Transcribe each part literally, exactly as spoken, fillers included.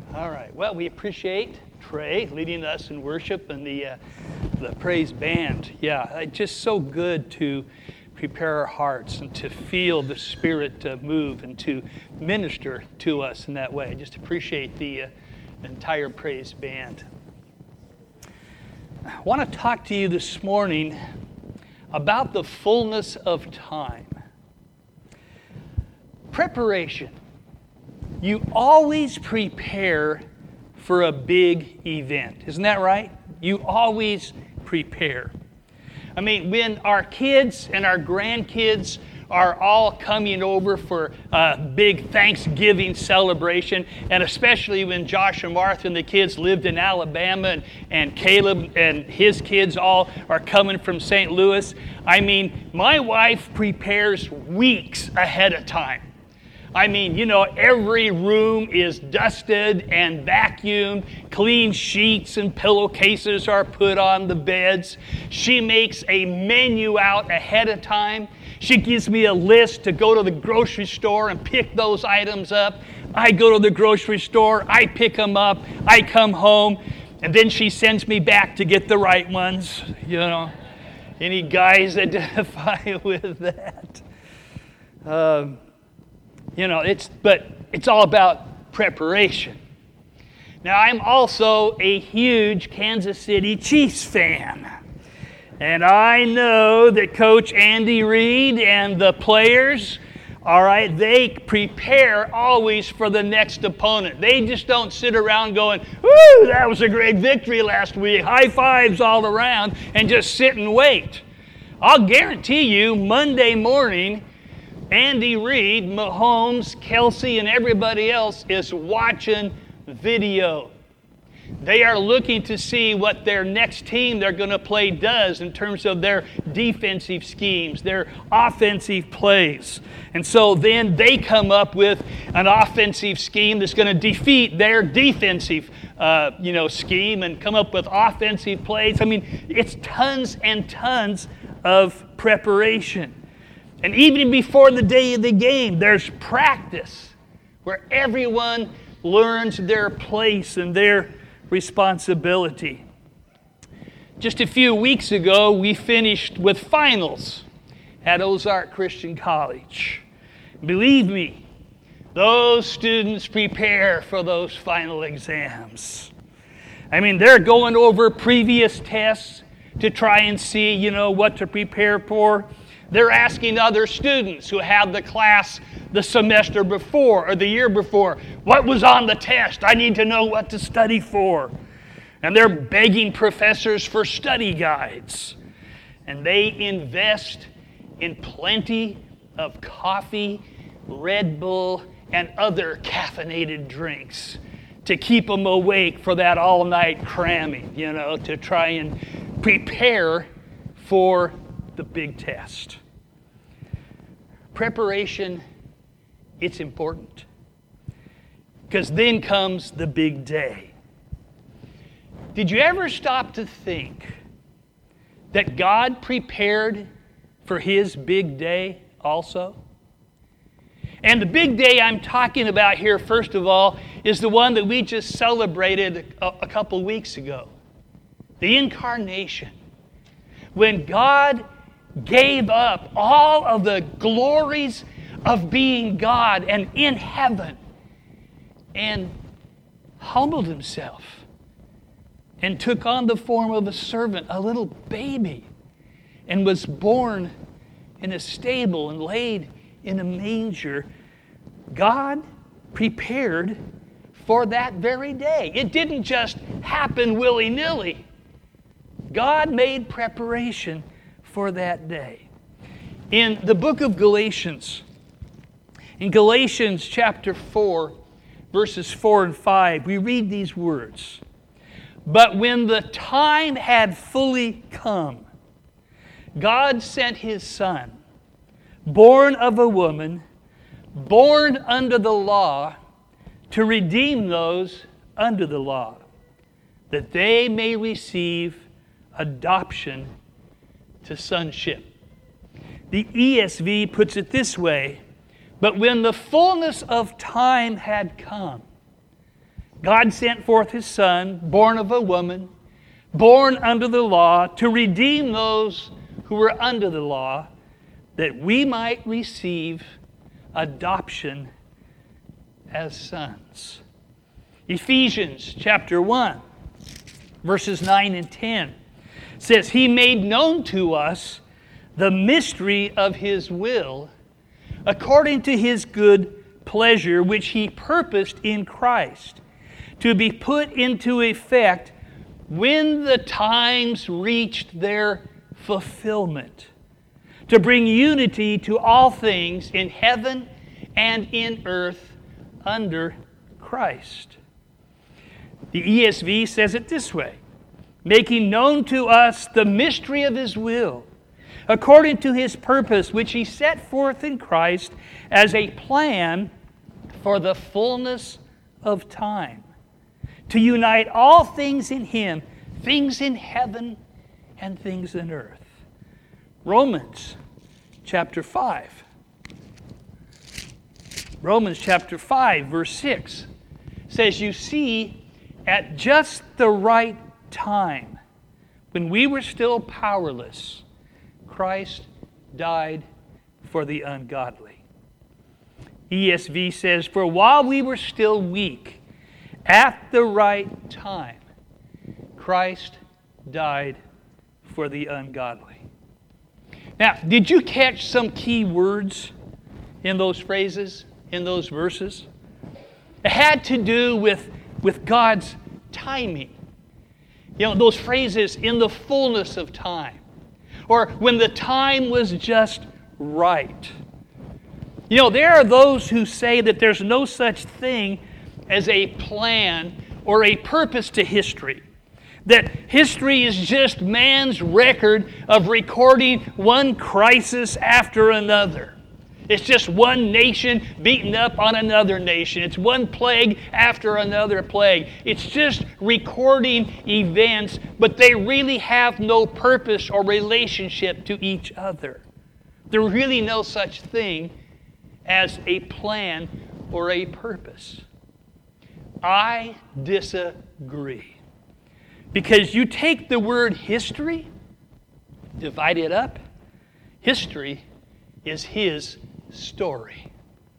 All right. Well, we appreciate Trey leading us in worship and the uh, the praise band. Yeah, it's just so good to prepare our hearts and to feel the Spirit uh, move and to minister to us in that way. I just appreciate the uh, entire praise band. I want to talk to you this morning about the fullness of time. Preparation. You always prepare for a big event. Isn't that right? You always prepare. I mean, when our kids and our grandkids are all coming over for a big Thanksgiving celebration, and especially when Josh and Martha and the kids lived in Alabama, and, and Caleb and his kids all are coming from Saint Louis, I mean, my wife prepares weeks ahead of time. I mean, you know, every room is dusted and vacuumed. Clean sheets and pillowcases are put on the beds. She makes a menu out ahead of time. She gives me a list to go to the grocery store and pick those items up. I go to the grocery store, I pick them up, I come home, and then she sends me back to get the right ones. You know, any guys identify with that? Um... You know, it's but it's all about preparation. Now, I'm also a huge Kansas City Chiefs fan. And I know that Coach Andy Reid and the players, all right, they prepare always for the next opponent. They just don't sit around going, woo, that was a great victory last week, high fives all around, and just sit and wait. I'll guarantee you, Monday morning, Andy Reid, Mahomes, Kelsey, and everybody else is watching video. They are looking to see what their next team they're going to play does in terms of their defensive schemes, their offensive plays. And so then they come up with an offensive scheme that's going to defeat their defensive uh, you know, scheme and come up with offensive plays. I mean, it's tons and tons of preparation. And even before the day of the game, there's practice where everyone learns their place and their responsibility. Just a few weeks ago, we finished with finals at Ozark Christian College. Believe me, those students prepare for those final exams. I mean, they're going over previous tests to try and see, you know, what to prepare for. They're asking other students who had the class the semester before or the year before, what was on the test? I need to know what to study for. And they're begging professors for study guides. And they invest in plenty of coffee, Red Bull, and other caffeinated drinks to keep them awake for that all-night cramming, you know, to try and prepare for the big test. Preparation, it's important. Because then comes the big day. Did you ever stop to think that God prepared for His big day also? And the big day I'm talking about here, first of all, is the one that we just celebrated a, a couple weeks ago. The Incarnation. When God gave up all of the glories of being God and in heaven and humbled Himself and took on the form of a servant, a little baby, and was born in a stable and laid in a manger. God prepared for that very day. It didn't just happen willy-nilly. God made preparation for that day. In the book of Galatians, in Galatians chapter four, verses four and five, we read these words. But when the time had fully come, God sent His Son, born of a woman, born under the law, to redeem those under the law, that they may receive adoption to sonship. The E S V puts it this way, but when the fullness of time had come, God sent forth His Son, born of a woman, born under the law, to redeem those who were under the law, that we might receive adoption as sons. Ephesians chapter one, verses nine and ten says, He made known to us the mystery of His will, according to His good pleasure, which He purposed in Christ, to be put into effect when the times reached their fulfillment, to bring unity to all things in heaven and in earth under Christ. The E S V says it this way, making known to us the mystery of His will, according to His purpose, which He set forth in Christ as a plan for the fullness of time, to unite all things in Him, things in heaven and things in earth. Romans chapter five. Romans chapter five, verse six says, You see, at just the right time, when we were still powerless, Christ died for the ungodly. E S V says, For while we were still weak, at the right time, Christ died for the ungodly. Now, did you catch some key words in those phrases, in those verses? It had to do with, with God's timing. You know, those phrases, in the fullness of time, or when the time was just right. You know, there are those who say that there's no such thing as a plan or a purpose to history. That history is just man's record of recording one crisis after another. It's just one nation beating up on another nation. It's one plague after another plague. It's just recording events, but they really have no purpose or relationship to each other. There's really no such thing as a plan or a purpose. I disagree. Because you take the word history, divide it up, history is His story.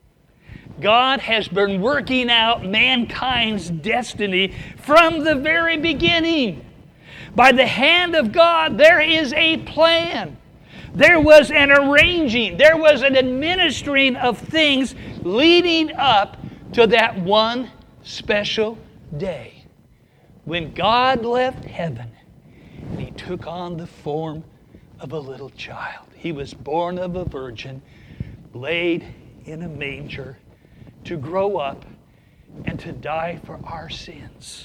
God has been working out mankind's destiny from the very beginning. By the hand of God, there is a plan. There was an arranging, there was an administering of things leading up to that one special day when God left heaven and He took on the form of a little child. He was born of a virgin, laid in a manger, to grow up and to die for our sins.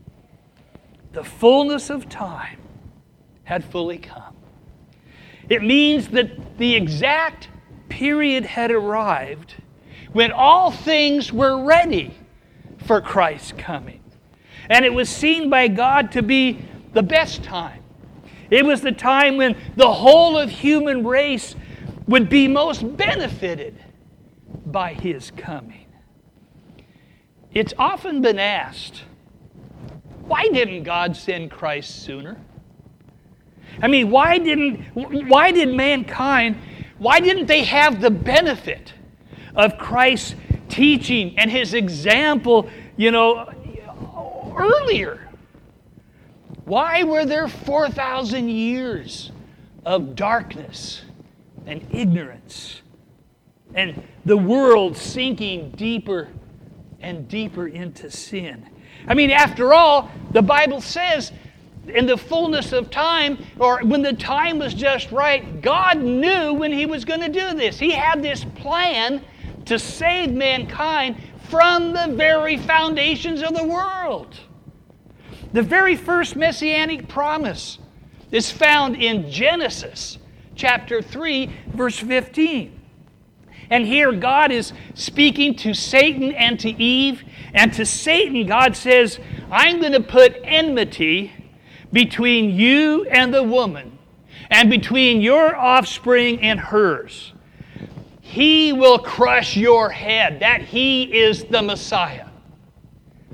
The fullness of time had fully come. It means that the exact period had arrived when all things were ready for Christ's coming. And it was seen by God to be the best time. It was the time when the whole of human race would be most benefited by His coming. It's often been asked, why didn't God send Christ sooner? I mean, why didn't, why did mankind, why didn't they have the benefit of Christ's teaching and His example, you know, earlier? Why were there four thousand years of darkness and ignorance and the world sinking deeper and deeper into sin? I mean, after all, the Bible says in the fullness of time, or when the time was just right, God knew when He was going to do this. He had this plan to save mankind from the very foundations of the world. The very first messianic promise is found in Genesis chapter three, verse fifteen. And here God is speaking to Satan and to Eve. And to Satan, God says, I'm going to put enmity between you and the woman, and between your offspring and hers. He will crush your head. That He is the Messiah.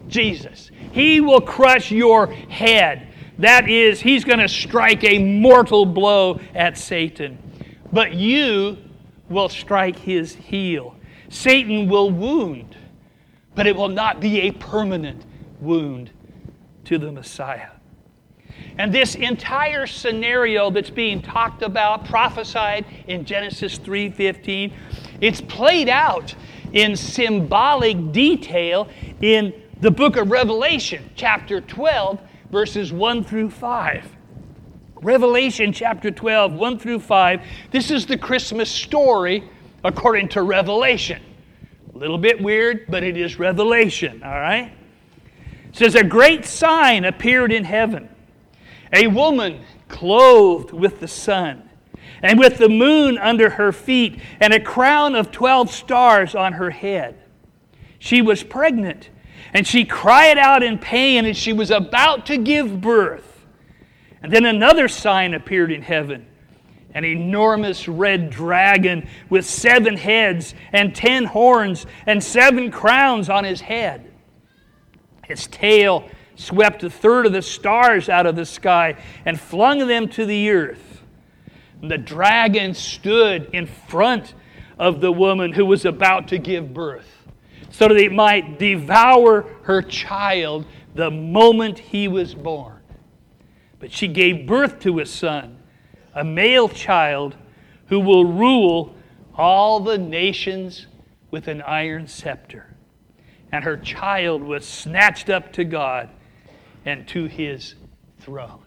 Jesus. He will crush your head. That is, he's going to strike a mortal blow at Satan. But you will strike his heel. Satan will wound, but it will not be a permanent wound to the Messiah. And this entire scenario that's being talked about, prophesied in Genesis three fifteen, it's played out in symbolic detail in the book of Revelation, chapter twelve, verses one through five. Revelation chapter twelve, one through five. This is the Christmas story according to Revelation. A little bit weird, but it is Revelation, all right? It says, a great sign appeared in heaven. A woman clothed with the sun, and with the moon under her feet, and a crown of twelve stars on her head. She was pregnant, and she cried out in pain, and she was about to give birth. And then another sign appeared in heaven, an enormous red dragon with seven heads and ten horns and seven crowns on his head. His tail swept a third of the stars out of the sky and flung them to the earth. And the dragon stood in front of the woman who was about to give birth, so that it might devour her child the moment he was born. But she gave birth to a son, a male child, who will rule all the nations with an iron scepter. And her child was snatched up to God and to his throne.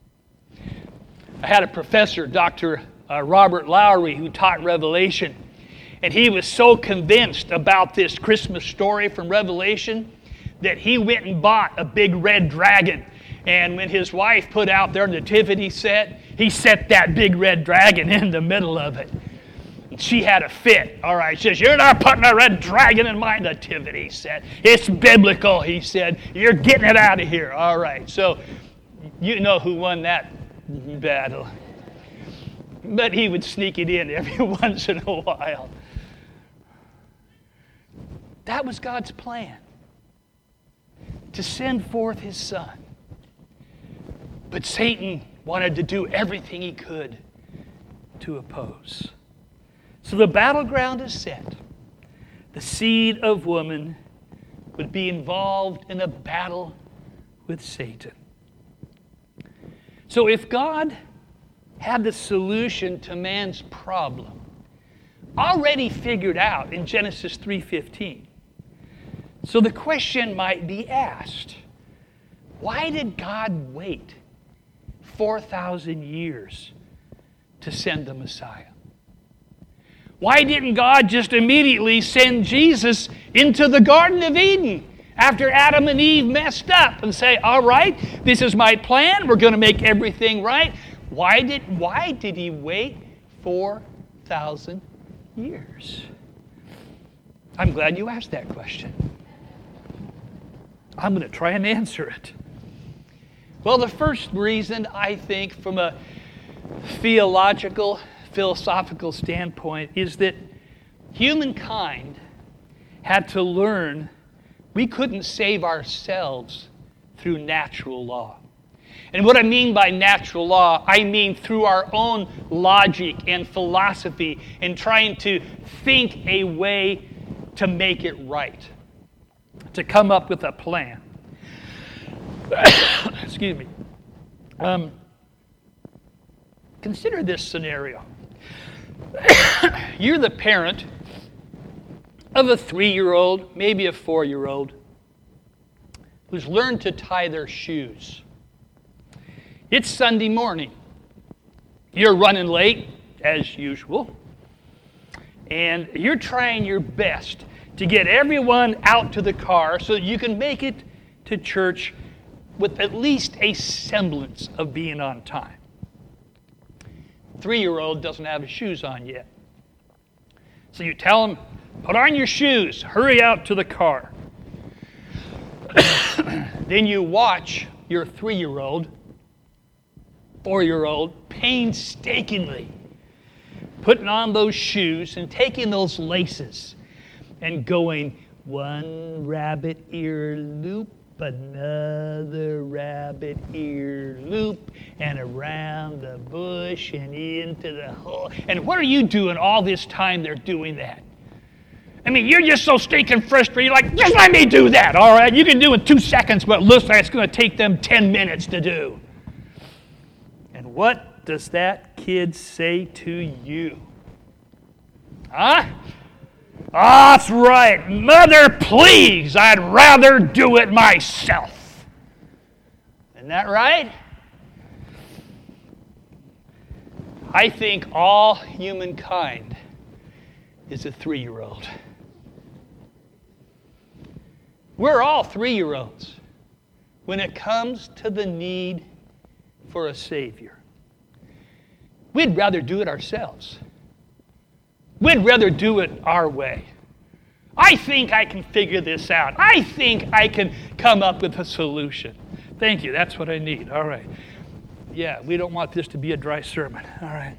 I had a professor, Doctor Uh, Robert Lowry, who taught Revelation, and he was so convinced about this Christmas story from Revelation that he went and bought a big red dragon. And when his wife put out their nativity set, he set that big red dragon in the middle of it. And she had a fit. All right, she says, you're not putting a red dragon in my nativity set. It's biblical, he said. You're getting it out of here. All right, so you know who won that battle. But he would sneak it in every once in a while. That was God's plan, to send forth his Son. But Satan wanted to do everything he could to oppose. So the battleground is set. The seed of woman would be involved in a battle with Satan. So if God had the solution to man's problem already figured out in Genesis three fifteen, so the question might be asked, why did God wait four thousand years to send the Messiah? Why didn't God just immediately send Jesus into the Garden of Eden after Adam and Eve messed up and say, all right, this is my plan, we're going to make everything right? Why did, why did he wait four thousand years? I'm glad you asked that question. I'm going to try and answer it. Well, the first reason, I think, from a theological, philosophical standpoint, is that humankind had to learn we couldn't save ourselves through natural law. And what I mean by natural law, I mean through our own logic and philosophy and trying to think a way to make it right, to come up with a plan. Excuse me. Um, consider this scenario. You're the parent of a three-year-old, maybe a four-year-old, who's learned to tie their shoes. It's Sunday morning. You're running late, as usual, and you're trying your best to get everyone out to the car so that you can make it to church with at least a semblance of being on time. Three-year-old doesn't have his shoes on yet. So you tell him, put on your shoes, hurry out to the car. Then you watch your three-year-old, four-year-old painstakingly putting on those shoes and taking those laces and going One rabbit ear loop, another rabbit ear loop, and around the bush and into the hole. And what are you doing all this time they're doing that? I mean, you're just so stinking frustrated. You're like, just let me do that, all right? You can do in two seconds what looks like it's going to take them ten minutes to do. And what does that kid say to you? Huh? Ah, that's right. Mother, please, I'd rather do it myself. Isn't that right? I think all humankind is a three-year-old. We're all three-year-olds when it comes to the need for a Savior. We'd rather do it ourselves. We'd rather do it our way. I think I can figure this out. I think I can come up with a solution. Thank you. That's what I need. All right. Yeah, we don't want this to be a dry sermon. All right.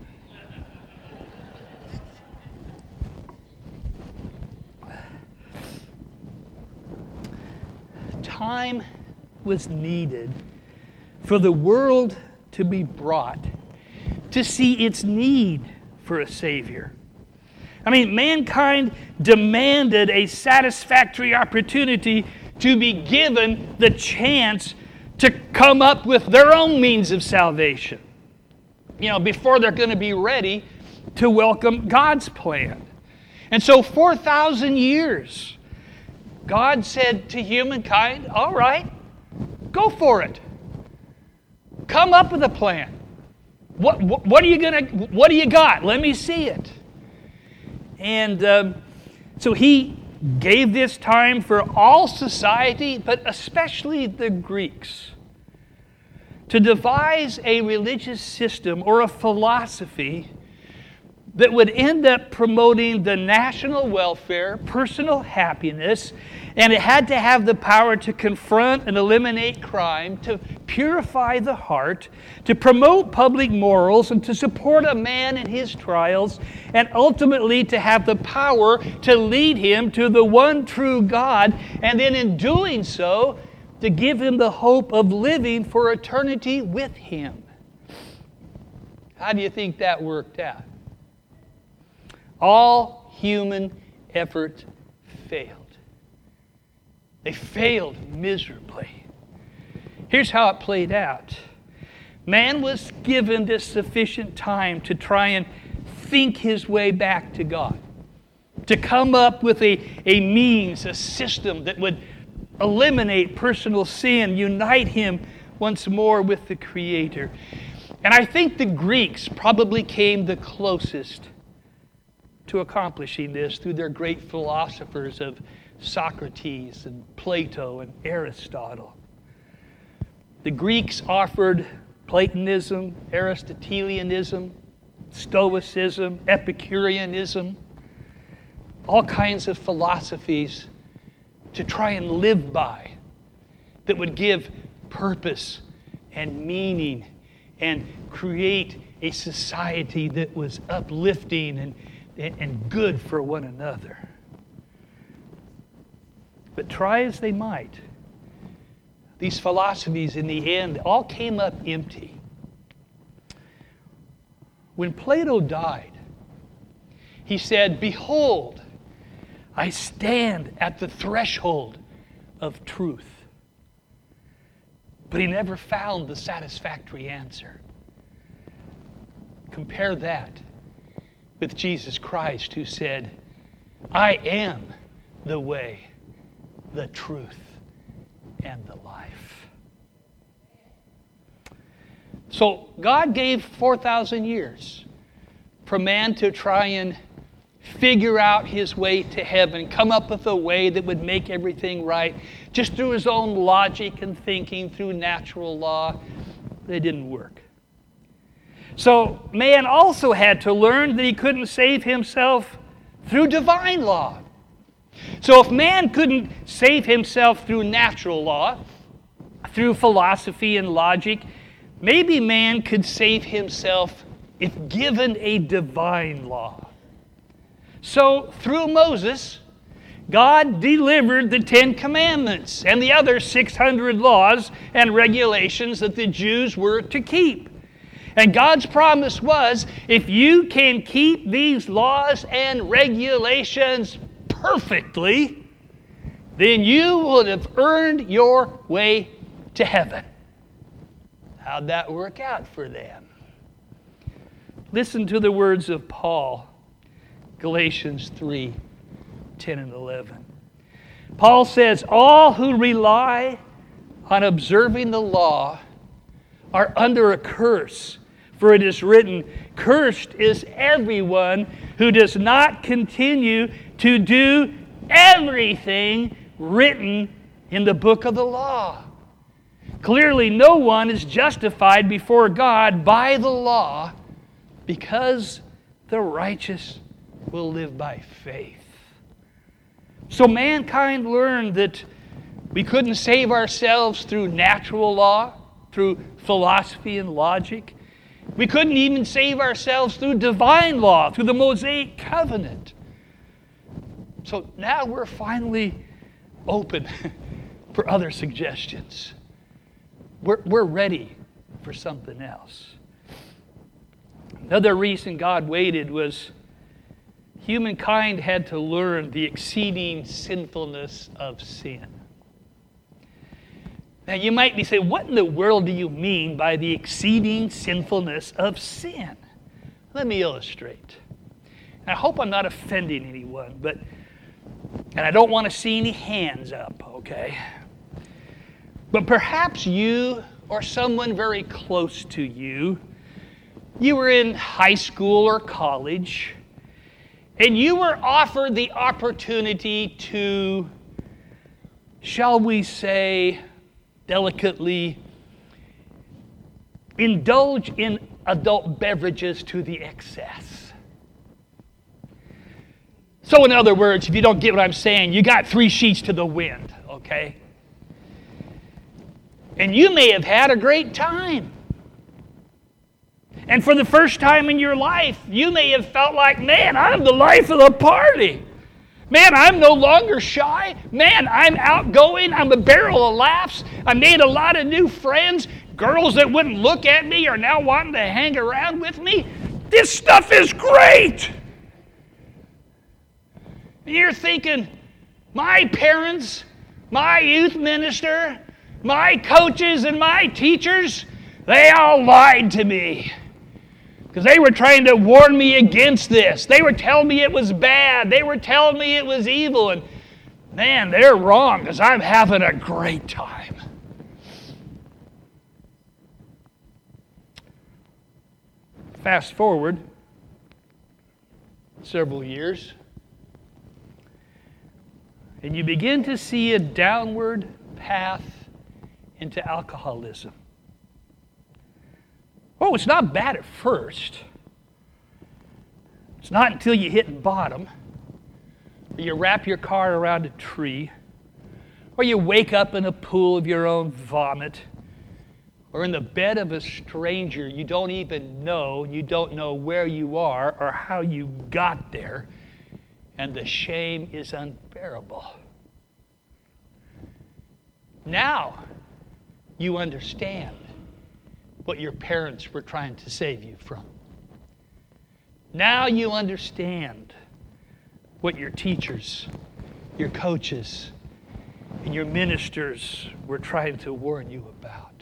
Time was needed for the world to be brought to see its need for a Savior. I mean, mankind demanded a satisfactory opportunity to be given the chance to come up with their own means of salvation, you know, before they're going to be ready to welcome God's plan. And so four thousand years, God said to humankind, all right, go for it. Come up with a plan. What, what, what are you gonna, what do you got? Let me see it. And um, so he gave this time for all society, but especially the Greeks, to devise a religious system or a philosophy that would end up promoting the national welfare, personal happiness, and it had to have the power to confront and eliminate crime, to purify the heart, to promote public morals, and to support a man in his trials, and ultimately to have the power to lead him to the one true God, and then in doing so, to give him the hope of living for eternity with him. How do you think that worked out? All human effort failed. They failed miserably. Here's how it played out. Man was given this sufficient time to try and think his way back to God, to come up with a, a means, a system that would eliminate personal sin, unite him once more with the Creator. And I think the Greeks probably came the closest to accomplishing this through their great philosophers of Socrates and Plato and Aristotle. The Greeks offered Platonism, Aristotelianism, Stoicism, Epicureanism, all kinds of philosophies to try and live by that would give purpose and meaning and create a society that was uplifting and and good for one another. But try as they might, these philosophies in the end all came up empty. When Plato died, he said, "Behold, I stand at the threshold of truth." But he never found the satisfactory answer. Compare that with Jesus Christ, who said, "I am the way, the truth, and the life." So God gave four thousand years for man to try and figure out his way to heaven, come up with a way that would make everything right, just through his own logic and thinking, through natural law. They didn't work. So man also had to learn that he couldn't save himself through divine law. So if man couldn't save himself through natural law, through philosophy and logic, maybe man could save himself if given a divine law. So through Moses, God delivered the Ten Commandments and the other six hundred laws and regulations that the Jews were to keep. And God's promise was, if you can keep these laws and regulations perfectly, then you would have earned your way to heaven. How'd that work out for them? Listen to the words of Paul, Galatians three, ten and eleven. Paul says, all who rely on observing the law are under a curse. For it is written, cursed is everyone who does not continue to do everything written in the book of the law. Clearly, no one is justified before God by the law, because the righteous will live by faith. So mankind learned that we couldn't save ourselves through natural law, through philosophy and logic. We couldn't even save ourselves through divine law, through the Mosaic covenant. So now we're finally open for other suggestions. We're, we're ready for something else. Another reason God waited was humankind had to learn the exceeding sinfulness of sin. Now you might be saying, what in the world do you mean by the exceeding sinfulness of sin? Let me illustrate. And I hope I'm not offending anyone, but and I don't want to see any hands up, okay? But perhaps you or someone very close to you, you were in high school or college, and you were offered the opportunity to, shall we say, delicately indulge in adult beverages to the excess. So in other words, if you don't get what I'm saying, you got three sheets to the wind, okay? And you may have had a great time. And for the first time in your life, you may have felt like, man, I'm the life of the party. Man, I'm no longer shy. Man, I'm outgoing. I'm a barrel of laughs. I made a lot of new friends. Girls that wouldn't look at me are now wanting to hang around with me. This stuff is great. And you're thinking, my parents, my youth minister, my coaches and my teachers, they all lied to me. Because they were trying to warn me against this. They were telling me it was bad. They were telling me it was evil. And man, they're wrong, because I'm having a great time. Fast forward several years, and you begin to see a downward path into alcoholism. Oh, it's not bad at first. It's not until you hit bottom, or you wrap your car around a tree, or you wake up in a pool of your own vomit, or in the bed of a stranger you don't even know, you don't know where you are or how you got there, and the shame is unbearable. Now you understand what your parents were trying to save you from. Now you understand what your teachers, your coaches, and your ministers were trying to warn you about.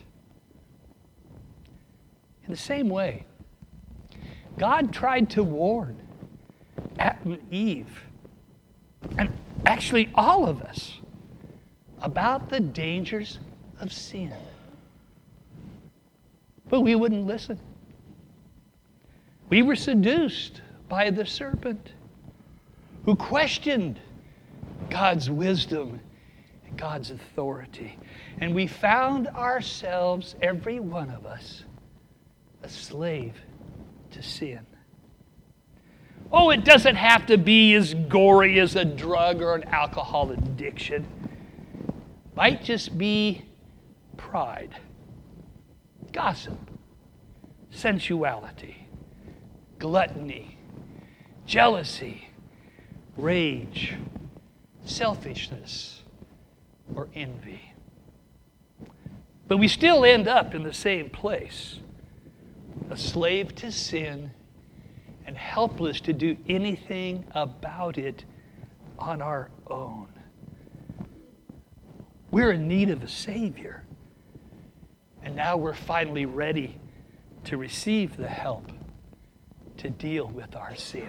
In the same way, God tried to warn Adam and Eve, and actually all of us, about the dangers of sin. But we wouldn't listen. We were seduced by the serpent, who questioned God's wisdom and God's authority. And we found ourselves, every one of us, a slave to sin. Oh, it doesn't have to be as gory as a drug or an alcohol addiction. It might just be pride, gossip, sensuality, gluttony, jealousy, rage, selfishness, or envy. But we still end up in the same place, a slave to sin and helpless to do anything about it on our own. We're in need of a Savior. And now we're finally ready to receive the help to deal with our sin.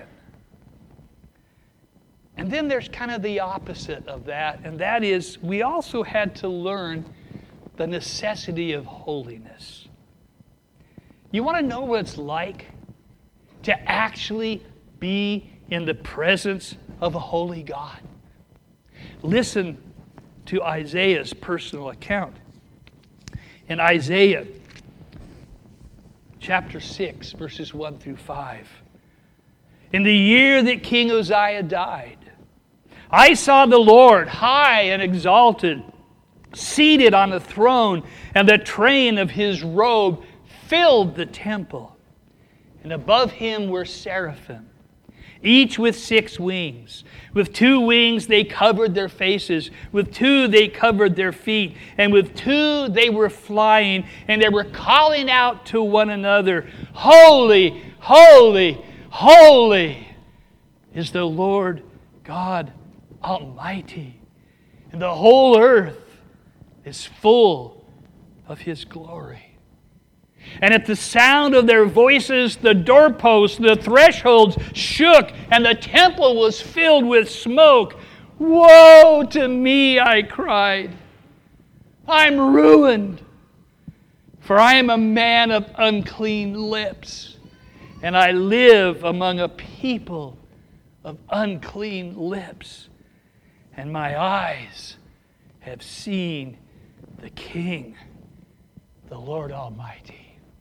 And then there's kind of the opposite of that, and that is we also had to learn the necessity of holiness. You want to know what it's like to actually be in the presence of a holy God? Listen to Isaiah's personal account. In Isaiah chapter six, verses one through five. In the year that King Uzziah died, I saw the Lord high and exalted, seated on a throne, and the train of his robe filled the temple. And above him were seraphim, each with six wings. With two wings they covered their faces. With two they covered their feet. And with two they were flying. And they were calling out to one another, Holy, holy, holy is the Lord God Almighty. And the whole earth is full of His glory. And at the sound of their voices, the doorposts, the thresholds shook, and the temple was filled with smoke. Woe to me, I cried. I'm ruined, for I am a man of unclean lips, and I live among a people of unclean lips, and my eyes have seen the King, the Lord Almighty.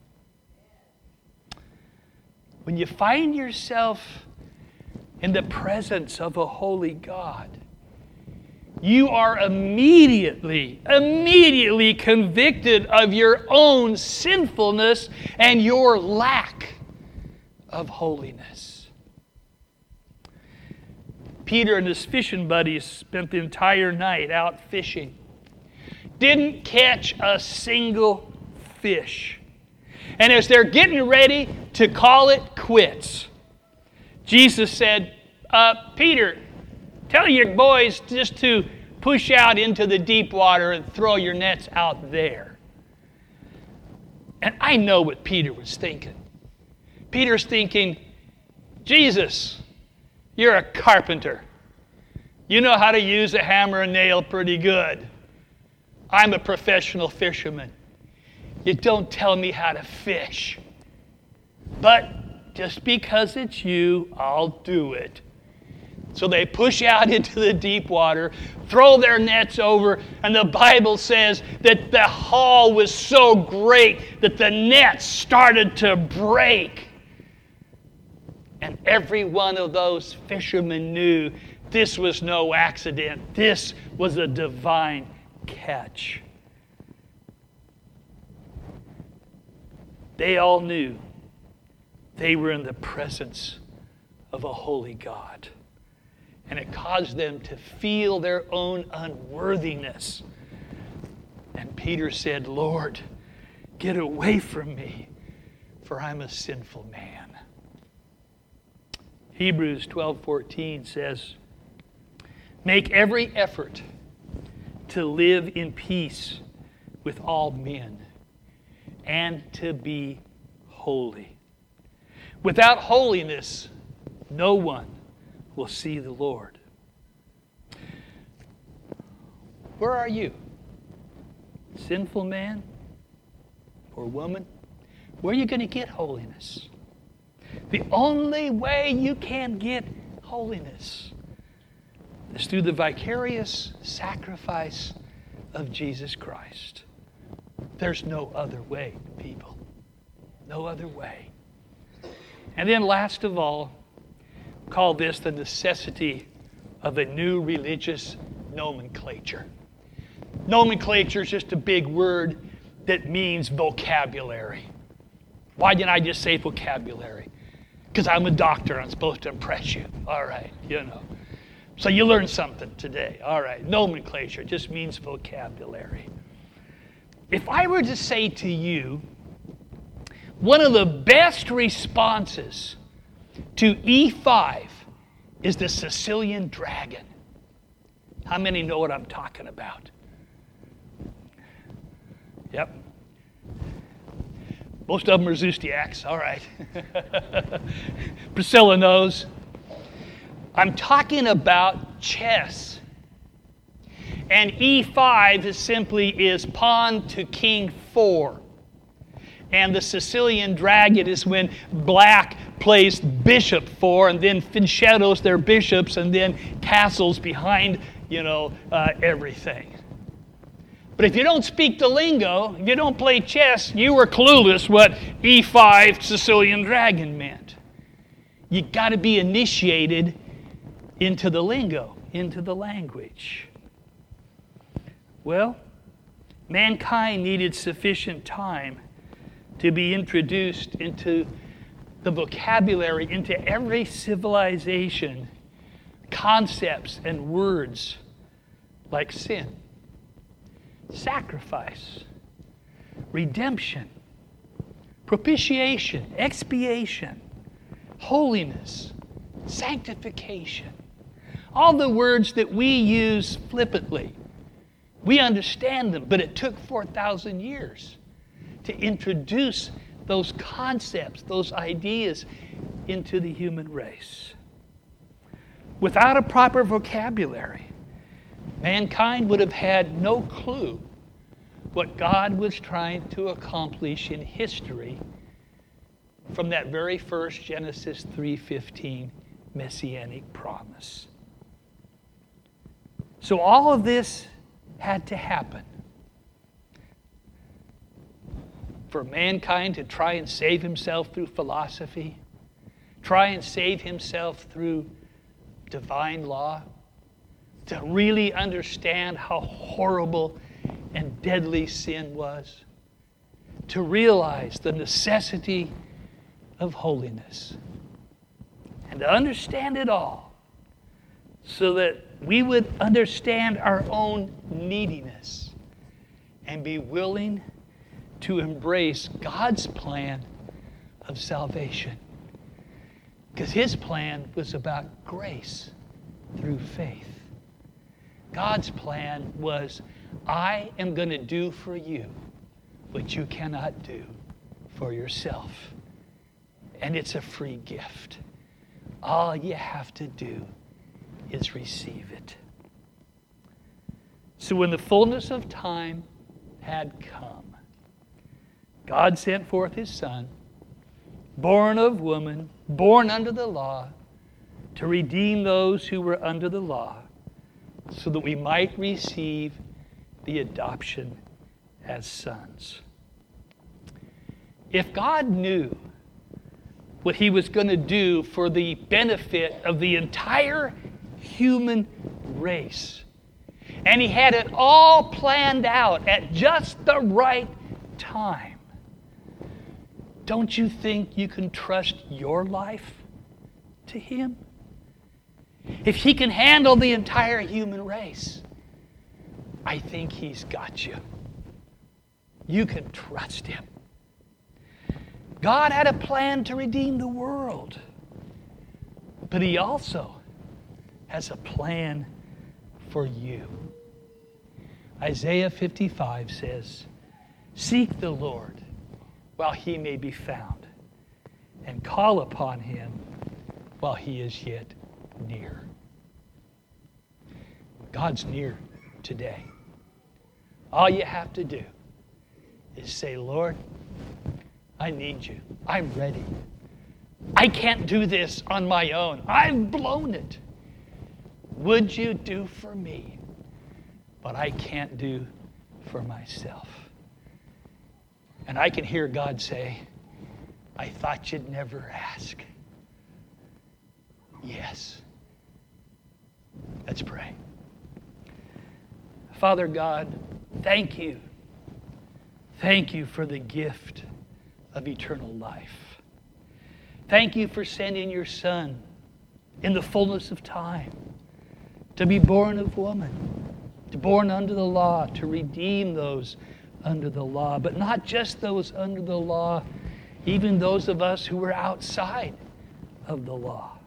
When you find yourself in the presence of a holy God, you are immediately, immediately convicted of your own sinfulness and your lack of holiness. Peter and his fishing buddies spent the entire night out fishing. Didn't catch a single fish. And as they're getting ready to call it quits, Jesus said, uh, Peter, tell your boys just to push out into the deep water and throw your nets out there. And I know what Peter was thinking. Peter's thinking, Jesus, you're a carpenter. You know how to use a hammer and nail pretty good. I'm a professional fisherman. You don't tell me how to fish. But just because it's you, I'll do it. So they push out into the deep water, throw their nets over, and the Bible says that the haul was so great that the nets started to break. And every one of those fishermen knew this was no accident. This was a divine catch. They all knew they were in the presence of a holy God. And it caused them to feel their own unworthiness. And Peter said, Lord, get away from me, for I'm a sinful man. Hebrews twelve fourteen says, make every effort to live in peace with all men, and to be holy. Without holiness, no one will see the Lord. Where are you? Sinful man or woman? Where are you going to get holiness? The only way you can get holiness is through the vicarious sacrifice of Jesus Christ. There's no other way, people. No other way. And then last of all, call this the necessity of a new religious nomenclature. Nomenclature is just a big word that means vocabulary. Why didn't I just say vocabulary? Because I'm a doctor, I'm supposed to impress you. All right, you know. So you learned something today. All right, nomenclature just means vocabulary. If I were to say to you, one of the best responses to E five is the Sicilian dragon. How many know what I'm talking about? Yep. Most of them are Zeustiacs. All right. Priscilla knows. I'm talking about chess. And E five is simply is pawn to king four. And the Sicilian dragon is when black plays bishop four and then fianchettos their bishops and then castles behind, you know, uh, everything. But if you don't speak the lingo, if you don't play chess, you were clueless what E five Sicilian dragon meant. You got to be initiated into the lingo, into the language. Well, mankind needed sufficient time to be introduced into the vocabulary, into every civilization, concepts and words like sin, sacrifice, redemption, propitiation, expiation, holiness, sanctification. All the words that we use flippantly. We understand them, but it took four thousand years to introduce those concepts, those ideas into the human race. Without a proper vocabulary, mankind would have had no clue what God was trying to accomplish in history from that very first Genesis three fifteen messianic promise. So all of this had to happen for mankind to try and save himself through philosophy, try and save himself through divine law, to really understand how horrible and deadly sin was, to realize the necessity of holiness, and to understand it all so that we would understand our own neediness and be willing to embrace God's plan of salvation. Because His plan was about grace through faith. God's plan was, I am going to do for you what you cannot do for yourself. And it's a free gift. All you have to do is receive it. So when the fullness of time had come, God sent forth His Son, born of woman, born under the law, to redeem those who were under the law, so that we might receive the adoption as sons. If God knew what He was going to do for the benefit of the entire human race, and He had it all planned out at just the right time, don't you think you can trust your life to Him? If He can handle the entire human race, I think He's got you. You can trust Him. God had a plan to redeem the world, but He also has a plan for you. Isaiah fifty-five says, "Seek the Lord while He may be found, and call upon Him while He is yet near." God's near today. All you have to do is say, Lord, I need you. I'm ready. I can't do this on my own. I've blown it. Would you do for me what I can't do for myself? And I can hear God say, I thought you'd never ask. Yes. Let's pray. Father God, thank you. Thank you for the gift of eternal life. Thank you for sending your Son in the fullness of time to be born of woman, to born under the law, to redeem those under the law, but not just those under the law, even those of us who were outside of the law.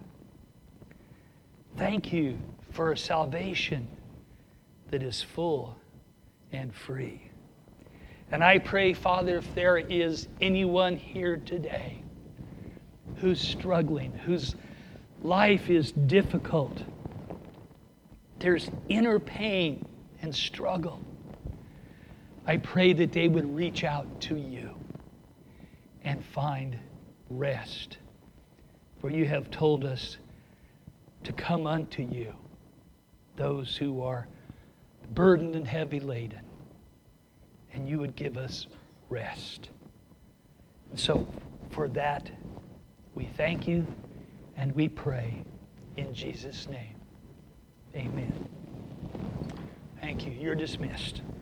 Thank you for a salvation that is full and free. And I pray, Father, if there is anyone here today who's struggling, whose life is difficult, there's inner pain and struggle, I pray that they would reach out to you and find rest. For you have told us to come unto you, those who are burdened and heavy laden, and you would give us rest. And so for that, we thank you and we pray in Jesus' name. Amen. Thank you. You're dismissed.